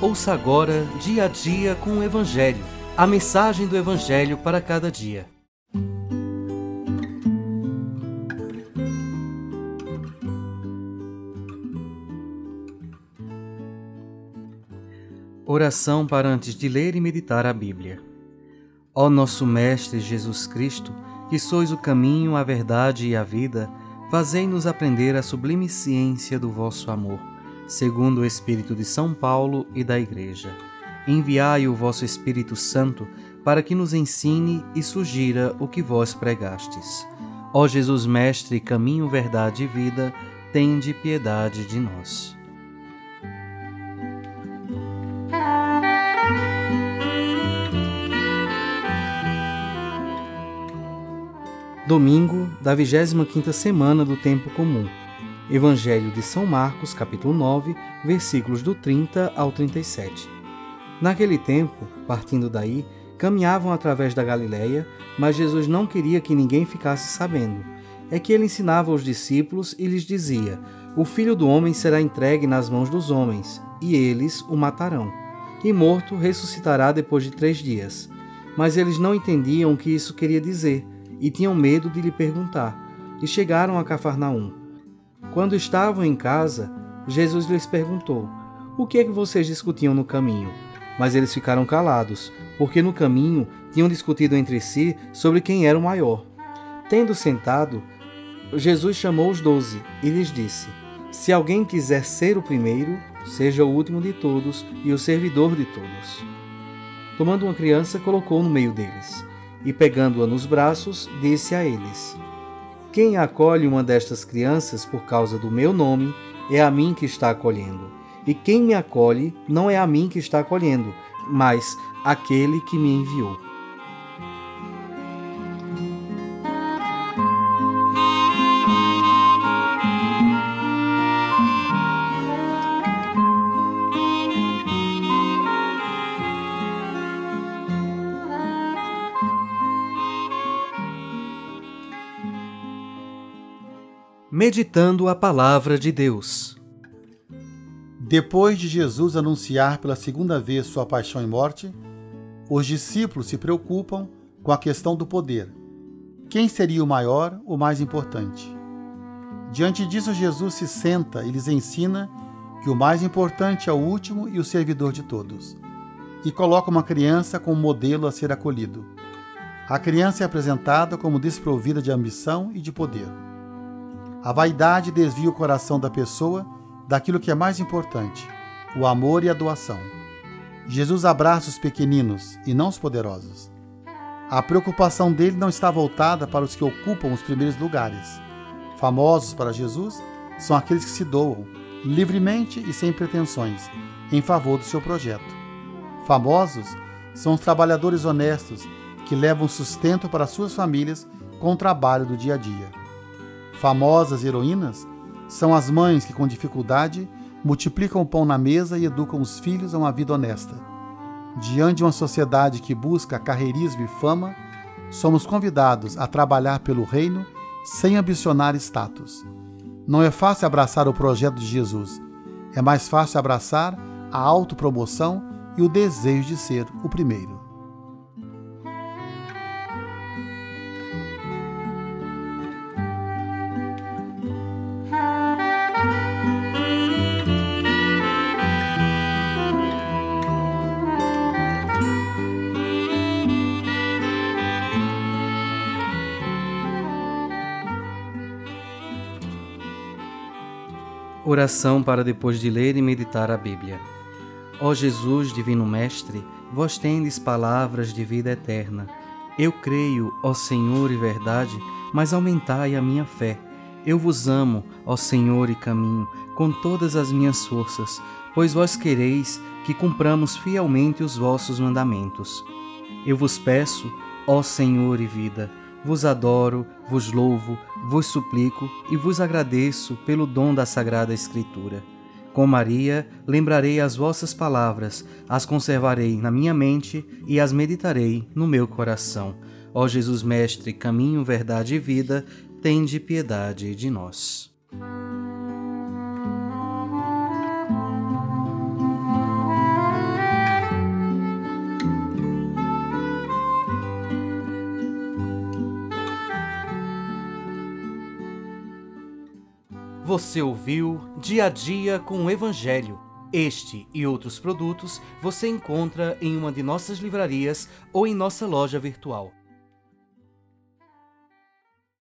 Ouça agora, Dia a Dia com o Evangelho, a mensagem do Evangelho para cada dia. Oração para antes de ler e meditar a Bíblia. Ó nosso Mestre Jesus Cristo, que sois o caminho, a verdade e a vida, fazei-nos aprender a sublime ciência do vosso amor, segundo o Espírito de São Paulo e da Igreja. Enviai o vosso Espírito Santo para que nos ensine e sugira o que vós pregastes. Ó Jesus Mestre, caminho, verdade e vida, tende piedade de nós. Domingo da 25ª semana do Tempo Comum. Evangelho de São Marcos, capítulo 9, versículos do 30 ao 37. Naquele tempo, partindo daí, caminhavam através da Galileia, mas Jesus não queria que ninguém ficasse sabendo. É que ele ensinava aos discípulos e lhes dizia: O Filho do Homem será entregue nas mãos dos homens, e eles o matarão. E morto, ressuscitará depois de 3 dias. Mas eles não entendiam o que isso queria dizer, e tinham medo de lhe perguntar, e chegaram a Cafarnaum. Quando estavam em casa, Jesus lhes perguntou: O que é que vocês discutiam no caminho? Mas eles ficaram calados, porque no caminho tinham discutido entre si sobre quem era o maior. Tendo sentado, Jesus chamou os 12 e lhes disse: Se alguém quiser ser o primeiro, seja o último de todos e o servidor de todos. Tomando uma criança, colocou no meio deles. E pegando-a nos braços, disse a eles: Quem acolhe uma destas crianças por causa do meu nome, é a mim que está acolhendo. E quem me acolhe, não é a mim que está acolhendo, mas aquele que me enviou. Meditando a Palavra de Deus. Depois de Jesus anunciar pela segunda vez sua paixão e morte, os discípulos se preocupam com a questão do poder. Quem seria o maior, o mais importante? Diante disso, Jesus se senta e lhes ensina que o mais importante é o último e o servidor de todos, e coloca uma criança como modelo a ser acolhido. A criança é apresentada como desprovida de ambição e de poder. A vaidade desvia o coração da pessoa daquilo que é mais importante, o amor e a doação. Jesus abraça os pequeninos e não os poderosos. A preocupação dele não está voltada para os que ocupam os primeiros lugares. Famosos para Jesus são aqueles que se doam, livremente e sem pretensões, em favor do seu projeto. Famosos são os trabalhadores honestos que levam sustento para suas famílias com o trabalho do dia a dia. Famosas heroínas são as mães que, com dificuldade, multiplicam o pão na mesa e educam os filhos a uma vida honesta. Diante de uma sociedade que busca carreirismo e fama, somos convidados a trabalhar pelo reino sem ambicionar status. Não é fácil abraçar o projeto de Jesus. É mais fácil abraçar a autopromoção e o desejo de ser o primeiro. Oração para depois de ler e meditar a Bíblia. Ó Jesus, Divino Mestre, vós tendes palavras de vida eterna. Eu creio, ó Senhor e verdade, mas aumentai a minha fé. Eu vos amo, ó Senhor e caminho, com todas as minhas forças, pois vós quereis que cumpramos fielmente os vossos mandamentos. Eu vos peço, ó Senhor e vida, vos adoro, vos louvo, vos suplico e vos agradeço pelo dom da Sagrada Escritura. Com Maria, lembrarei as vossas palavras, as conservarei na minha mente e as meditarei no meu coração. Ó Jesus Mestre, caminho, verdade e vida, tende piedade de nós. Você ouviu Dia a Dia com o Evangelho. Este e outros produtos você encontra em uma de nossas livrarias ou em nossa loja virtual.